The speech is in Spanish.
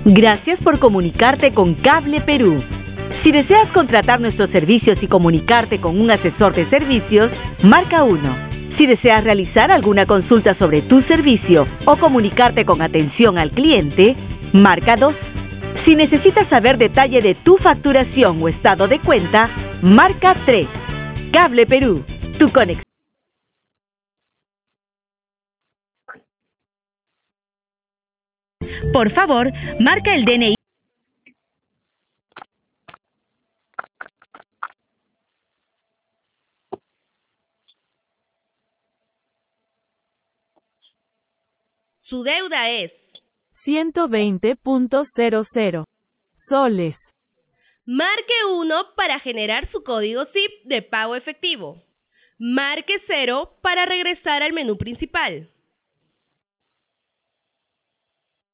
Gracias por comunicarte con Cable Perú. Si deseas contratar nuestros servicios y comunicarte con un asesor de servicios, marca 1. Si deseas realizar alguna consulta sobre tu servicio o comunicarte con atención al cliente, marca 2. Si necesitas saber detalle de tu facturación o estado de cuenta, marca 3. Cable Perú, tu conexión. Por favor, marca el DNI. Su deuda es 120.00 soles. Marque 1 para generar su código SIP de pago efectivo. Marque 0 para regresar al menú principal.